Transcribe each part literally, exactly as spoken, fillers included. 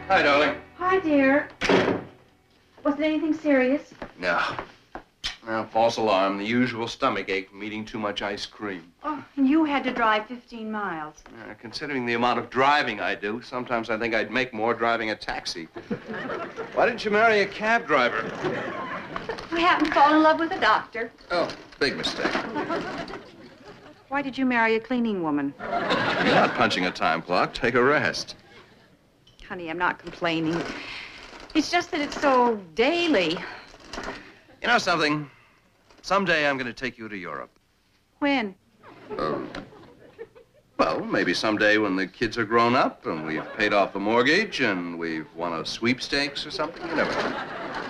Hi, darling. Hi, dear. Was it anything serious? No. No, false alarm. The usual stomach ache from eating too much ice cream. Oh, and you had to drive fifteen miles. Uh, considering the amount of driving I do, sometimes I think I'd make more driving a taxi. Why didn't you marry a cab driver? I happened to fall in love with a doctor. Oh, big mistake. Why did you marry a cleaning woman? You're not punching a time clock. Take a rest. Honey, I'm not complaining. It's just that it's so daily. You know something? Someday I'm going to take you to Europe. When? Uh, well, maybe someday when the kids are grown up and we've paid off the mortgage and we've won a sweepstakes or something. You never know.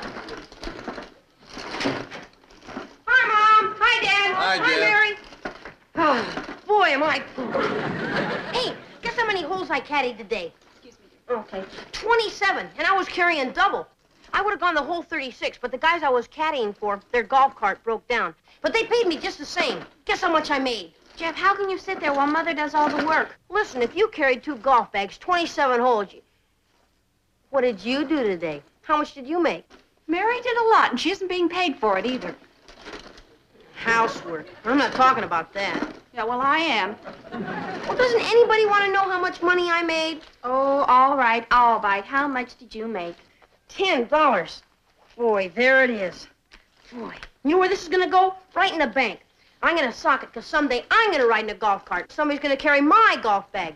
Hi, Mom. Hi, Dad. Hi, Hi, Jeff. Mary. Oh, boy, am I full. Hey, guess how many holes I caddied today? Excuse me. Okay. twenty-seven, and I was carrying double. I would have gone the whole thirty-six, but the guys I was caddying for, their golf cart broke down. But they paid me just the same. Guess how much I made? Jeff, how can you sit there while Mother does all the work? Listen, if you carried two golf bags, twenty-seven holes, you... What did you do today? How much did you make? Mary did a lot, and she isn't being paid for it either. Housework. I'm not talking about that. Yeah, well, I am. Well, doesn't anybody want to know how much money I made? Oh, all right, all right. How much did you make? Ten dollars. Boy, there it is. Boy, you know where this is gonna go? Right in the bank. I'm gonna sock it, because someday I'm gonna ride in a golf cart. Somebody's gonna carry my golf bag.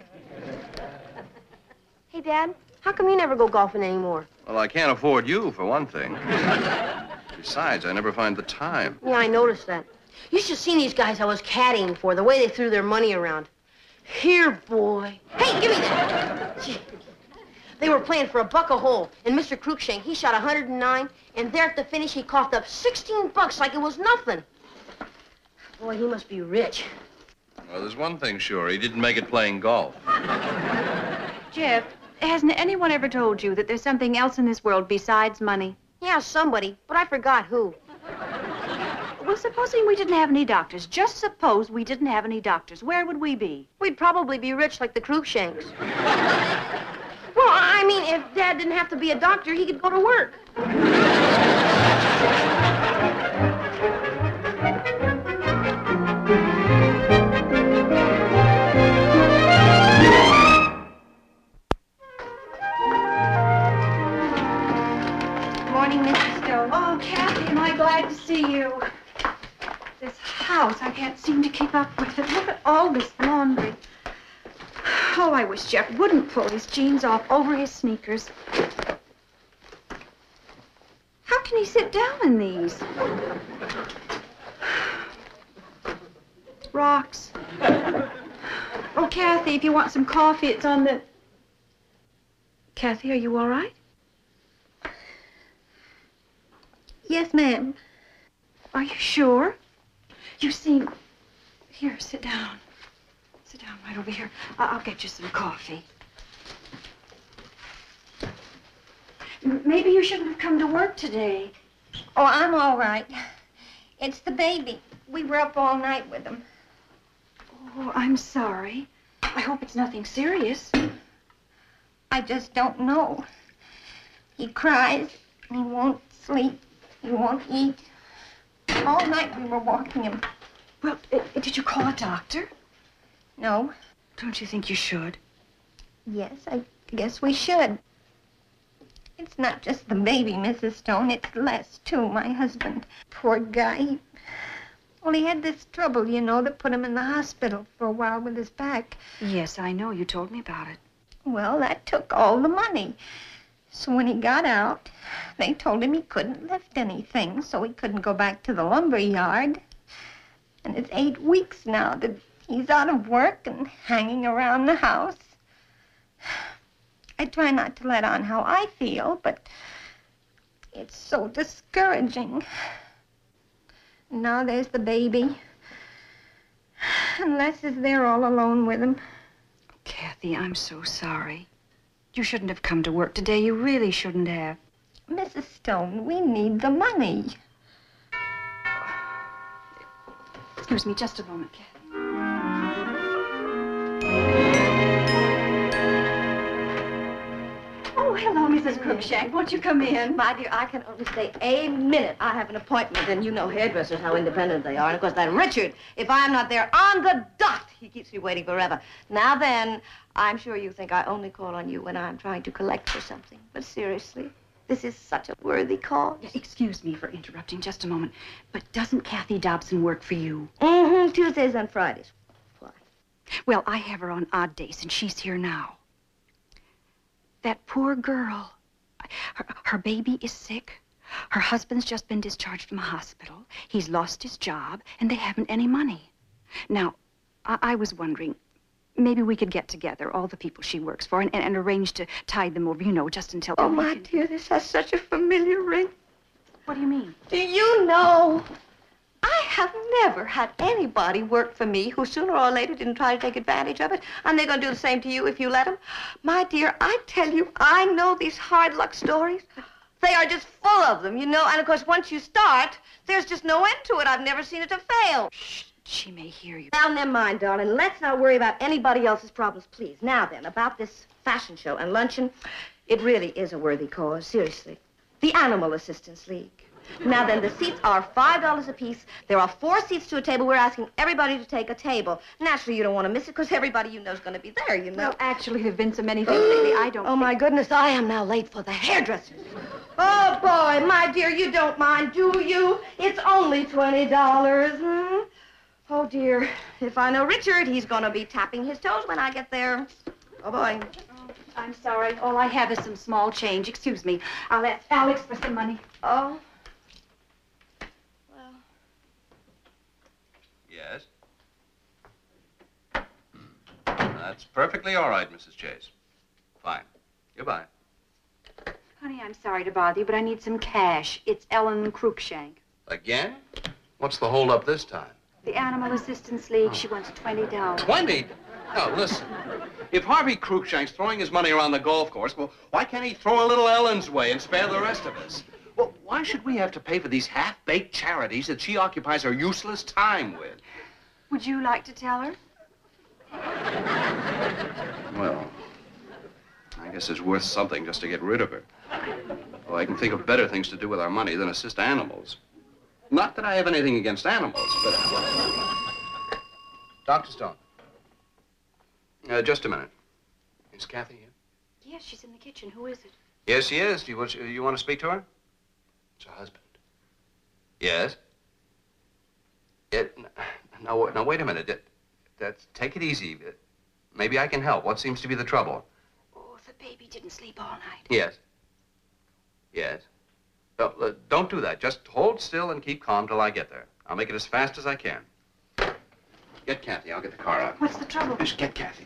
Hey, Dad, how come you never go golfing anymore? Well, I can't afford you, for one thing. Besides, I never find the time. Yeah, I noticed that. You should have seen these guys I was caddying for, the way they threw their money around. Here, boy. Hey, give me that. Gee. They were playing for a buck a hole, and Mister Cruikshank, he shot one hundred nine, and there at the finish, he coughed up sixteen bucks like it was nothing. Boy, he must be rich. Well, there's one thing sure. He didn't make it playing golf. Jeff, hasn't anyone ever told you that there's something else in this world besides money? Yeah, somebody, but I forgot who. Well, supposing we didn't have any doctors. Just suppose we didn't have any doctors. Where would we be? We'd probably be rich like the Cruikshanks. Well, I mean, if Dad didn't have to be a doctor, he could go to work. Morning, Missus Stone. Oh, Kathy, am I glad to see you. This house, I can't seem to keep up with it. Look at all this laundry. Oh, I wish Jeff wouldn't pull his jeans off over his sneakers. How can he sit down in these? Rocks. Oh, Kathy, if you want some coffee, it's on the... Kathy, are you all right? Yes, ma'am. Are you sure? You seem... Here, sit down. Sit down right over here. I- I'll get you some coffee. M- Maybe you shouldn't have come to work today. Oh, I'm all right. It's the baby. We were up all night with him. Oh, I'm sorry. I hope it's nothing serious. I just don't know. He cries, and he won't sleep. He won't eat. All night we were walking him. Well, uh, did you call a doctor? No. Don't you think you should? Yes, I guess we should. It's not just the baby, Missus Stone. It's Les, too, my husband. Poor guy. He... Well, he had this trouble, you know, that put him in the hospital for a while with his back. Yes, I know. You told me about it. Well, that took all the money. So when he got out, they told him he couldn't lift anything, so he couldn't go back to the lumber yard. And it's eight weeks now that he's out of work and hanging around the house. I try not to let on how I feel, but it's so discouraging. Now there's the baby. And Les is there all alone with him. Kathy, I'm so sorry. You shouldn't have come to work today. You really shouldn't have. Missus Stone, we need the money. Excuse me just a moment, Kathy. Oh, hello, Miss Cruikshank, won't you come in? My dear, I can only stay a minute. I have an appointment, and you know hairdressers, how independent they are. And of course, that Richard, if I'm not there on the dot, he keeps me waiting forever. Now then, I'm sure you think I only call on you when I'm trying to collect for something. But seriously, this is such a worthy cause. Excuse me for interrupting just a moment, but doesn't Kathy Dobson work for you? Mm-hmm, Tuesdays and Fridays. Why? Well, I have her on odd days, and she's here now. That poor girl. Her, her baby is sick. Her husband's just been discharged from a hospital. He's lost his job, and they haven't any money. Now, I, I was wondering, maybe we could get together, all the people she works for, and, and, and arrange to tide them over, you know, just until... Oh, my dear, this has such a familiar ring. What do you mean? Do you know, I have never had anybody work for me who sooner or later didn't try to take advantage of it, and they're going to do the same to you if you let them. My dear, I tell you, I know these hard luck stories. They are just full of them, you know, and of course, once you start, there's just no end to it. I've never seen it to fail. Shh, she may hear you. Now, never mind, darling. Let's not worry about anybody else's problems, please. Now then, about this fashion show and luncheon, it really is a worthy cause, seriously. The Animal Assistance League. Now then, the seats are five dollars apiece. There are four seats to a table. We're asking everybody to take a table. Naturally, you don't want to miss it because everybody you know is going to be there, you know. Well, actually, there have been so many things lately, I don't Oh, my goodness, I am now late for the hairdressers. Oh, boy, my dear, you don't mind, do you? It's only twenty dollars, hmm? Oh, dear. If I know Richard, he's going to be tapping his toes when I get there. Oh, boy. Oh, I'm sorry. All I have is some small change. Excuse me. I'll ask Alex for some money. Oh. Well. Yes? That's perfectly all right, Missus Chase. Fine. Goodbye. Honey, I'm sorry to bother you, but I need some cash. It's Ellen Cruikshank. Again? What's the holdup this time? The Animal Assistance League, she wants twenty dollars. Twenty? Now, listen. If Harvey Cruikshank's throwing his money around the golf course, well, why can't he throw a little Ellen's way and spare the rest of us? Well, why should we have to pay for these half-baked charities that she occupies her useless time with? Would you like to tell her? Well, I guess it's worth something just to get rid of her. Well, I can think of better things to do with our money than assist animals. Not that I have anything against animals, but... Doctor Stone. Uh, just a minute. Is Kathy here? Yes, she's in the kitchen. Who is it? Yes, she is. Do you, want- you want to speak to her? It's her husband. Yes? It, now, now, wait a minute. It, that's, take it easy. Maybe I can help. What seems to be the trouble? Oh, the baby didn't sleep all night. Yes. Yes. No, uh, don't do that. Just hold still and keep calm till I get there. I'll make it as fast as I can. Get Kathy. I'll get the car out. What's the trouble? Just get Kathy.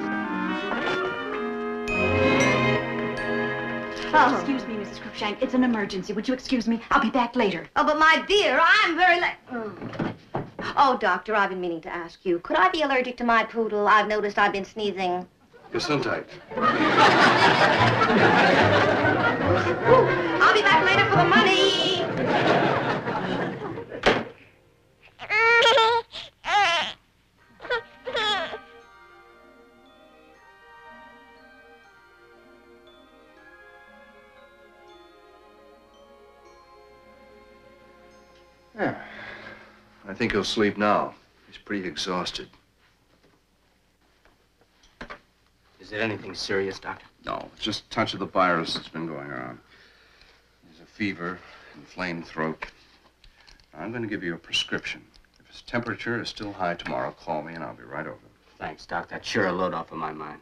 Oh. Excuse me, Missus Cruikshank. It's an emergency. Would you excuse me? I'll be back later. Oh, but my dear, I'm very late. Mm. Oh, doctor, I've been meaning to ask you. Could I be allergic to my poodle? I've noticed I've been sneezing. Gesundheit. I'll be back later for the money. Yeah. I think he'll sleep now. He's pretty exhausted. Is it anything serious, Doctor? No, it's just a touch of the virus that's been going around. There's a fever, inflamed throat. I'm going to give you a prescription. If his temperature is still high tomorrow, call me and I'll be right over. Thanks, Doc. That's sure a load off of my mind.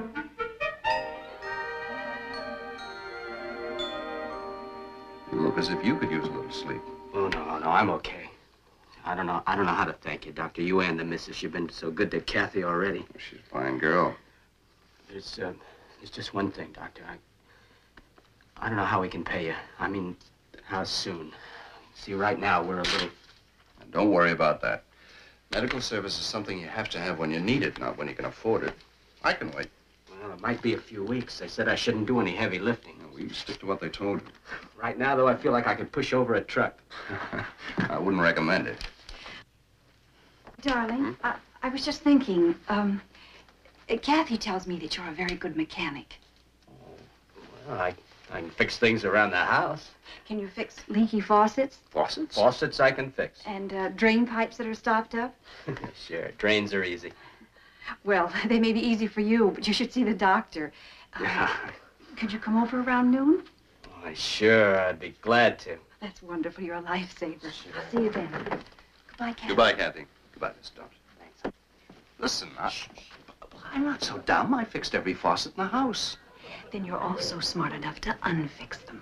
You look as if you could use a little sleep. Oh, no, no, I'm okay. I don't know, I don't know how to thank you, Doctor. You and the missus, you've been so good to Kathy already. She's a fine girl. There's, uh, there's just one thing, Doctor. I, I don't know how we can pay you. I mean, how soon? See, right now, we're a little... And don't worry about that. Medical service is something you have to have when you need it, not when you can afford it. I can wait. Well, it might be a few weeks. They said I shouldn't do any heavy lifting. No, we stick to what they told you. Right now, though, I feel like I could push over a truck. I wouldn't recommend it. Darling, Hmm? I, I was just thinking, um, uh, Kathy tells me that you're a very good mechanic. Well, I, I can fix things around the house. Can you fix leaky faucets? Faucets? Faucets I can fix. And uh, drain pipes that are stopped up? Sure, drains are easy. Well, they may be easy for you, but you should see the doctor. Uh, Yeah. Could you come over around noon? Why, sure, I'd be glad to. That's wonderful. You're a lifesaver. Sure. I'll see you then. Goodbye, Kathy. Goodbye, Kathy. Goodbye, Miss Thompson. Thanks. Listen, I, I'm not so dumb. I fixed every faucet in the house. Then you're also smart enough to unfix them.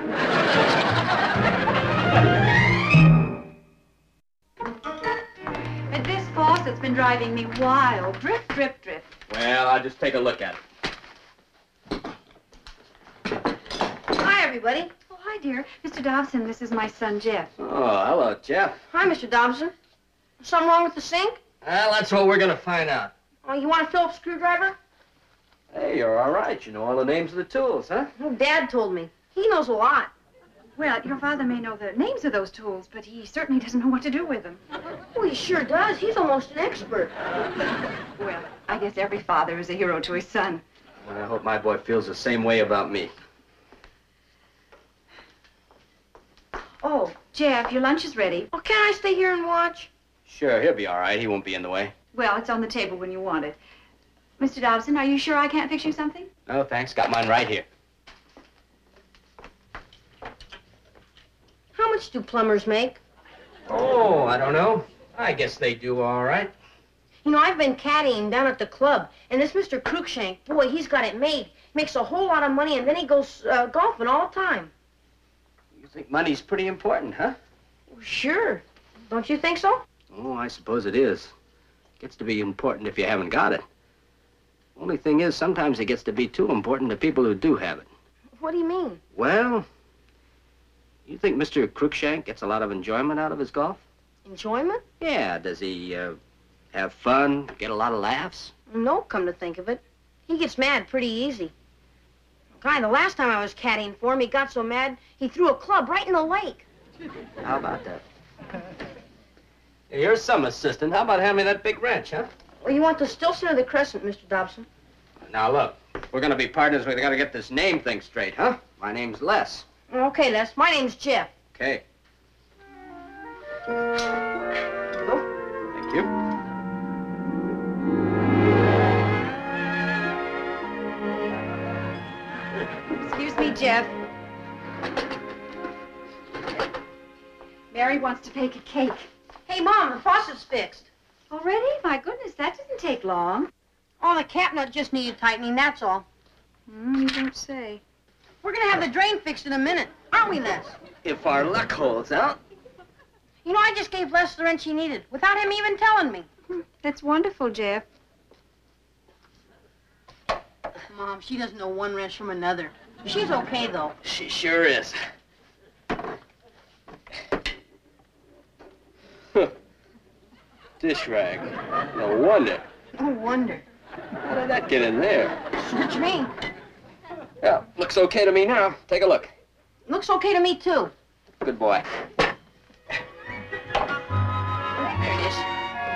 But this faucet's been driving me wild. Drip, drip, drip. Well, I'll just take a look at it. Hi, everybody. Oh, hi, dear. Mister Dobson, this is my son, Jeff. Oh, hello, Jeff. Hi, Mister Dobson. Something wrong with the sink? Well, that's what we're gonna find out. Oh, you want a Phillips screwdriver? Hey, you're all right. You know all the names of the tools, huh? Oh, Dad told me. He knows a lot. Well, your father may know the names of those tools, but he certainly doesn't know what to do with them. Oh, he sure does. He's almost an expert. Well, I guess every father is a hero to his son. Well, I hope my boy feels the same way about me. Oh, Jeff, your lunch is ready. Oh, can't I stay here and watch? Sure, he'll be all right. He won't be in the way. Well, it's on the table when you want it. Mister Dobson, are you sure I can't fix you something? No, thanks. Got mine right here. How much do plumbers make? Oh, I don't know. I guess they do all right. You know, I've been caddying down at the club, and this Mister Cruikshank, boy, he's got it made. Makes a whole lot of money, and then he goes uh, golfing all the time. You think money's pretty important, huh? Well, sure. Don't you think so? Oh, I suppose it is. Gets to be important if you haven't got it. Only thing is, sometimes it gets to be too important to people who do have it. What do you mean? Well, you think Mister Cruikshank gets a lot of enjoyment out of his golf? Enjoyment? Yeah, does he uh, have fun, get a lot of laughs? No, come to think of it. He gets mad pretty easy. Guy, the last time I was caddying for him, he got so mad, he threw a club right in the lake. How about that? Hey, you're some assistant. How about handing me that big wrench, huh? Well, you want the Stilson or the Crescent, Mister Dobson? Now, look, if we're gonna be partners, we gotta get this name thing straight, huh? My name's Les. Okay, Les. My name's Jeff. Okay. Go. Thank you. Excuse me, Jeff. Mary wants to bake a cake. Hey, Mom, the faucet's fixed. Already? My goodness, that didn't take long. Oh, the cap nut just needed tightening, that's all. Mm, you don't say. We're gonna have the drain fixed in a minute, aren't we, Les? If our luck holds out. You know, I just gave Les the wrench he needed, without him even telling me. That's wonderful, Jeff. Mom, she doesn't know one wrench from another. She's okay, though. She sure is. Huh. Dish rag. No wonder. No wonder. How did that get in there? Search me. Yeah, looks okay to me now. Take a look. Looks okay to me, too. Good boy. There it is.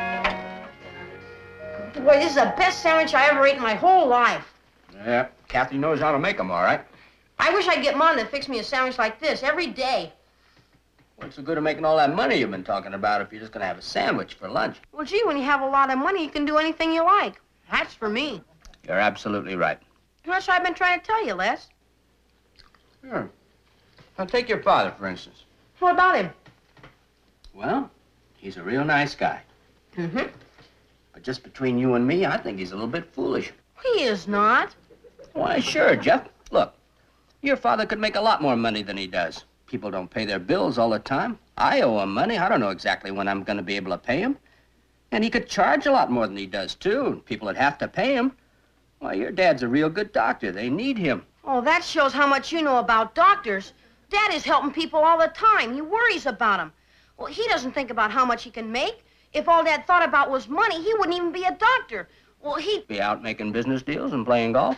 Boy, this is the best sandwich I ever ate in my whole life. Yeah, Kathy knows how to make them, all right. I wish I'd get Mom to fix me a sandwich like this every day. What's the good of making all that money you've been talking about if you're just gonna have a sandwich for lunch? Well, gee, when you have a lot of money, you can do anything you like. That's for me. You're absolutely right. That's what I've been trying to tell you, Les. Sure. Now, take your father, for instance. What about him? Well, he's a real nice guy. Mm-hmm. But just between you and me, I think he's a little bit foolish. He is not. Why, sure, Jeff. Look, your father could make a lot more money than he does. People don't pay their bills all the time. I owe him money. I don't know exactly when I'm going to be able to pay him. And he could charge a lot more than he does, too. People would have to pay him. Why, your dad's a real good doctor. They need him. Oh, that shows how much you know about doctors. Dad is helping people all the time. He worries about them. Well, he doesn't think about how much he can make. If all Dad thought about was money, he wouldn't even be a doctor. Well, he'd Be out making business deals and playing golf.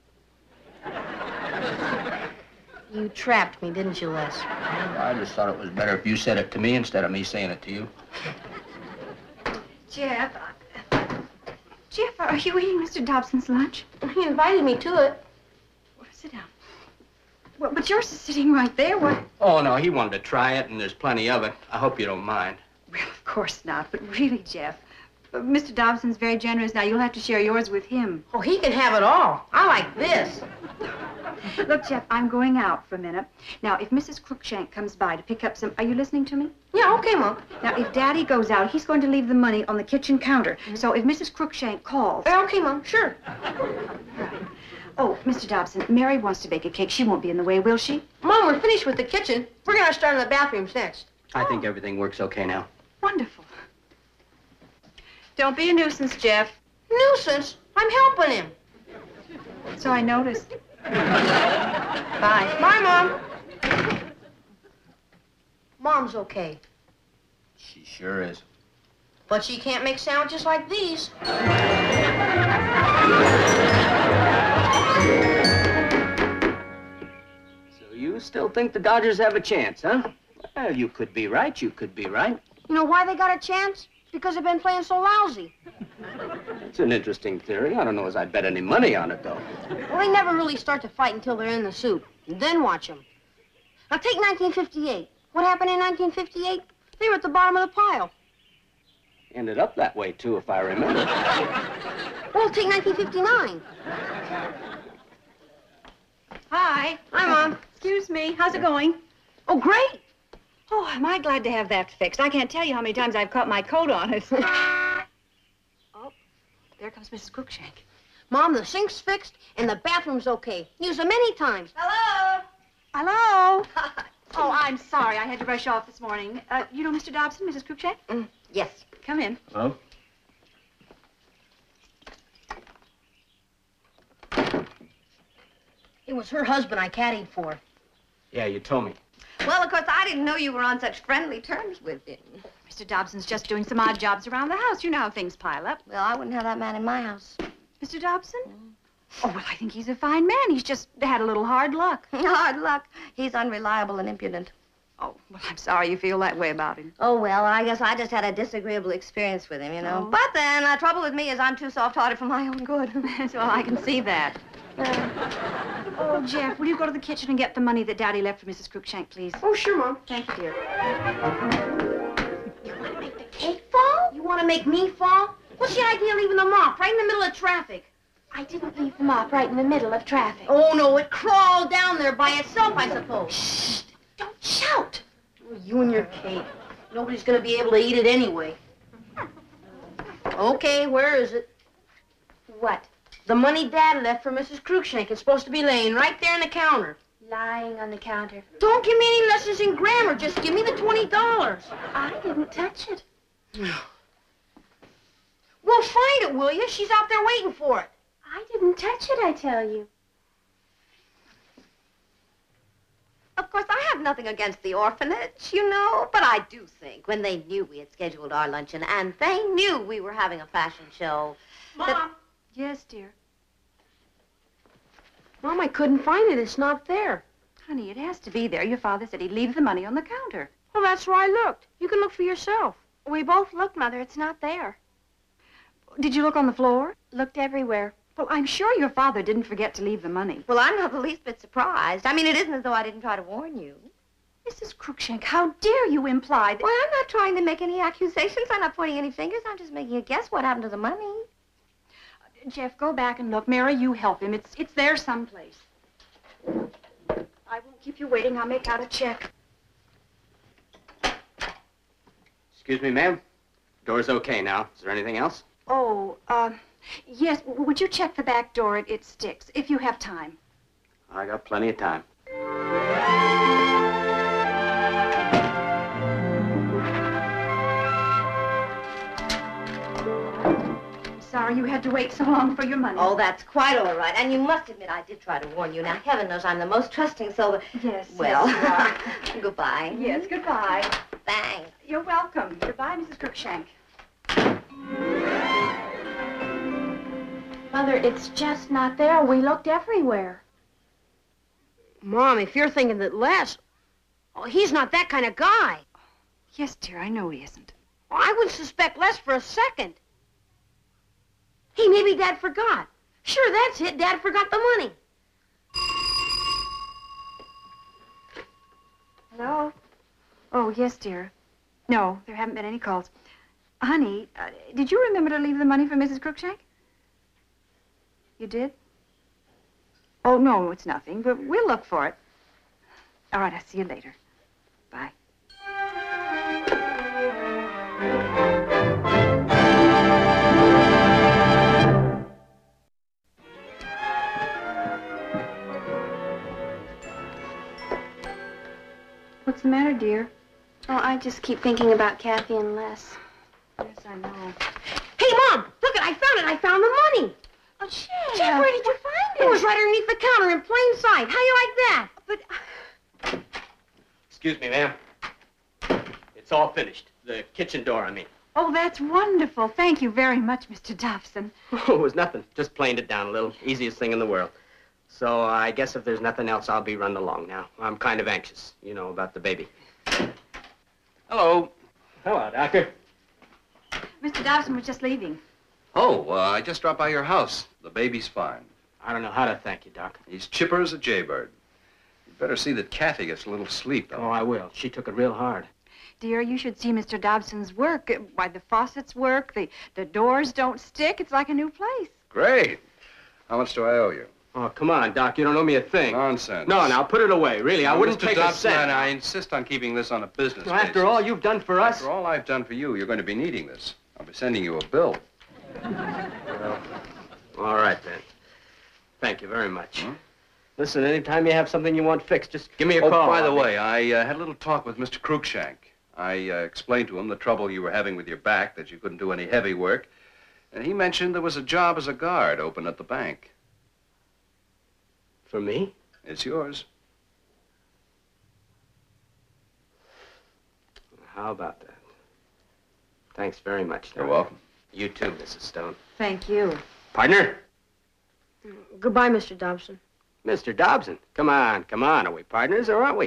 You trapped me, didn't you, Les? I just thought it was better if you said it to me instead of me saying it to you. Jeff, uh, Jeff, are you eating Mister Dobson's lunch? He invited me to it. Well, sit down. Well, but yours is sitting right there. What? Oh, no, he wanted to try it, and there's plenty of it. I hope you don't mind. Well, of course not. But really, Jeff, uh, Mister Dobson's very generous. Now, you'll have to share yours with him. Oh, he can have it all. I like this. Look, Jeff, I'm going out for a minute. Now, if Missus Crookshank comes by to pick up some... Are you listening to me? Yeah, okay, Mom. Now, if Daddy goes out, he's going to leave the money on the kitchen counter. Mm-hmm. So if Missus Crookshank calls... Yeah, okay, Mom, sure. Right. Oh, Mister Dobson, Mary wants to bake a cake. She won't be in the way, will she? Mom, we're finished with the kitchen. We're going to start in the bathrooms next. I think everything works okay now. Wonderful. Don't be a nuisance, Jeff. Nuisance? I'm helping him. So I noticed. Bye. Bye, Mom. Mom's okay. She sure is. But she can't make sandwiches like these. So you still think the Dodgers have a chance, huh? Well, you could be right, you could be right. You know why they got a chance? Because they've been playing so lousy. It's an interesting theory. I don't know as I'd bet any money on it, though. Well, they never really start to fight until they're in the soup. And then watch them. Now, take nineteen fifty-eight. What happened in nineteen fifty-eight? They were at the bottom of the pile. Ended up that way, too, if I remember. Well, take nineteen fifty-nine. Hi. Hi, Mom. Excuse me. How's it going? Oh, great. Oh, am I glad to have that fixed. I can't tell you how many times I've caught my coat on it. Oh, there comes Missus Crookshank. Mom, the sink's fixed and the bathroom's okay. Use them many times. Hello? Hello? Oh, I'm sorry. I had to rush off this morning. Uh, you know Mister Dobson, Missus Crookshank? Mm, yes. Come in. Oh? It was her husband I caddied for. Yeah, you told me. Well, of course, I didn't know you were on such friendly terms with him. Mister Dobson's just doing some odd jobs around the house. You know how things pile up. Well, I wouldn't have that man in my house. Mister Dobson? Oh, well, I think he's a fine man. He's just had a little hard luck. Hard luck. He's unreliable and impudent. Oh, well, I'm sorry you feel that way about him. Oh, well, I guess I just had a disagreeable experience with him, you know. Oh. But then, the trouble with me is I'm too soft-hearted for my own good. Well, I can see that. Uh, oh, Jeff, will you go to the kitchen and get the money that Daddy left for Missus Crookshank, please? Oh, sure, Mom. Thank you, dear. You want to make the cake fall? You want to make me fall? What's the idea of leaving them off right in the middle of traffic? I didn't leave them off right in the middle of traffic. Oh, no, it crawled down there by itself, I suppose. Shh! Don't shout. Oh, you and your cake. Nobody's going to be able to eat it anyway. Okay, where is it? What? The money Dad left for Missus Crookshank is supposed to be laying right there on the counter. Lying on the counter. Don't give me any lessons in grammar. Just give me the twenty dollars. I didn't touch it. Well, find it, will you? She's out there waiting for it. I didn't touch it, I tell you. Of course, I have nothing against the orphanage, you know, but I do think when they knew we had scheduled our luncheon and they knew we were having a fashion show... Mom. That... Yes, dear. Mom, I couldn't find it. It's not there. Honey, it has to be there. Your father said he'd leave the money on the counter. Well, that's where I looked. You can look for yourself. We both looked, Mother. It's not there. Did you look on the floor? Looked everywhere. Well, I'm sure your father didn't forget to leave the money. Well, I'm not the least bit surprised. I mean, it isn't as though I didn't try to warn you. Missus Crookshank, how dare you imply that... Well, I'm not trying to make any accusations. I'm not pointing any fingers. I'm just making a guess what happened to the money. Jeff, go back and look. Mary, you help him. It's, it's there someplace. I won't keep you waiting. I'll make out a check. Excuse me, ma'am. Door's okay now. Is there anything else? Oh, uh, yes. W- would you check the back door? It, it sticks, if you have time. I got plenty of time. Sorry you had to wait so long for your money. Oh, that's quite all right. And you must admit I did try to warn you. Now, heaven knows I'm the most trusting soul. That... Yes, Well, yes, you are. goodbye. Yes, goodbye. Thanks. You're welcome. Goodbye, Missus Crookshank. Mother, it's just not there. We looked everywhere. Mom, if you're thinking that Les... Oh, he's not that kind of guy. Yes, dear, I know he isn't. Oh, I wouldn't suspect Les for a second. Hey, maybe Dad forgot. Sure, that's it. Dad forgot the money. Hello? Oh, yes, dear. No, there haven't been any calls. Honey, uh, did you remember to leave the money for Missus Cruikshank? You did? Oh, no, it's nothing, but we'll look for it. All right, I'll see you later. Bye. What's the matter, dear? Oh, I just keep thinking about Kathy and Les. Yes, I know. Hey, Mom, look it, I found it. I found the money. Oh, Jeff. Jeff, where did you find it? It was right underneath the counter in plain sight. How you like that? But... Excuse me, ma'am. It's all finished. The kitchen door, I mean. Oh, that's wonderful. Thank you very much, Mister Dobson. Oh, it was nothing. Just planed it down a little. Easiest thing in the world. So uh, I guess if there's nothing else, I'll be running along now. I'm kind of anxious, you know, about the baby. Hello. Hello, Doctor. Mister Dobson was just leaving. Oh, uh, I just dropped by your house. The baby's fine. I don't know how to thank you, Doc. He's chipper as a jaybird. You'd better see that Kathy gets a little sleep, though. Oh, I will. She took it real hard. Dear, you should see Mister Dobson's work. Uh, Why, the faucets work, the, the doors don't stick. It's like a new place. Great. How much do I owe you? Oh, come on, Doc. You don't owe me a thing. Nonsense. No, now, put it away. Really, I Now, wouldn't Mister take Dobson, a cent. I, I insist on keeping this on a business Well, after basis. all you've done for us... After all I've done for you, you're going to be needing this. I'll be sending you a bill. Well, all right, then. Thank you very much. Hmm? Listen, anytime you have something you want fixed, just give me a Oh, call. by the I'll be- way, I uh, had a little talk with Mister Cruikshank. I uh, explained to him the trouble you were having with your back, that you couldn't do any heavy work. And he mentioned there was a job as a guard open at the bank. For me? It's yours. How about that? Thanks very much, You're Doc. welcome. You too, Missus Stone. Thank you. Partner? Goodbye, Mister Dobson. Mister Dobson. Come on, come on. Are we partners or aren't we?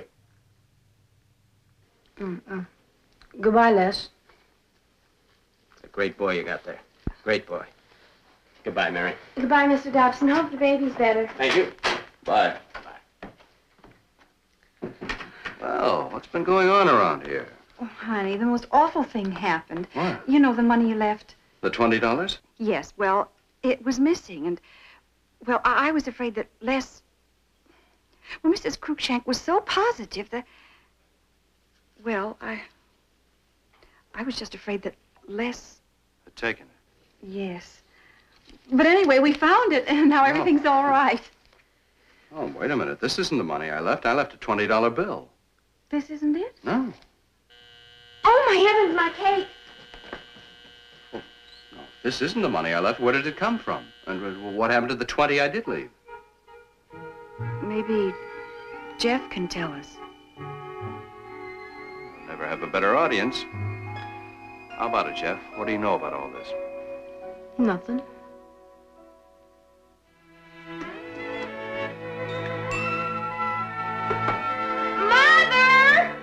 Mm, uh, goodbye, Les. A great boy you got there. Great boy. Goodbye, Mary. Goodbye, Mister Dobson. Hope the baby's better. Thank you. Bye. Bye. Well, what's been going on around here? Oh, honey, the most awful thing happened. What? You know the money you left? The twenty dollars? Yes, well, it was missing, and, well, I, I was afraid that Les... Well, Missus Cruikshank was so positive that... Well, I... I was just afraid that Les... Had taken it. Yes. But anyway, we found it, and now Oh. everything's all right. Oh, wait a minute. This isn't the money I left. I left a twenty dollar bill. This isn't it? No. Oh, my heavens, my cake. No, this isn't the money I left. Where did it come from? And uh, what happened to the twenty I did leave? Maybe Jeff can tell us. I'll never have a better audience. How about it, Jeff? What do you know about all this? Nothing. Mother!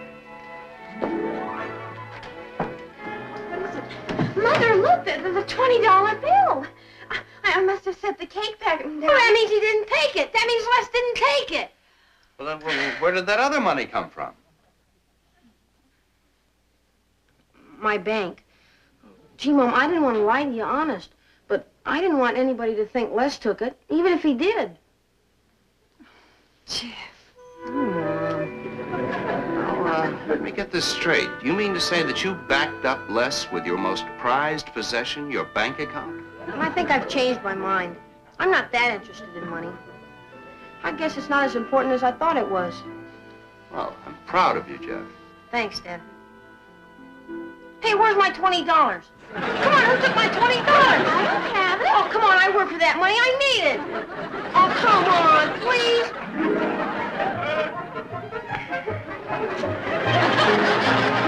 Mother, look, the, the, the twenty dollar bill. I, I must have set the cake packing down. Well, that means he didn't take it. That means Les didn't take it. Well, then where, where did that other money come from? My bank. Gee, Mom, I didn't want to lie to you, honest. But I didn't want anybody to think Les took it, even if he did. Jeff. Now, uh, let me get this straight. You mean to say that you backed up Les with your most prized possession, your bank account? I think I've changed my mind. I'm not that interested in money. I guess it's not as important as I thought it was. Well, I'm proud of you, Jeff. Thanks, Dad. Hey, where's my twenty dollars? Come on, who took my twenty dollars? I don't have it. Oh, come on, I work for that money. I need it. Oh, come on, please.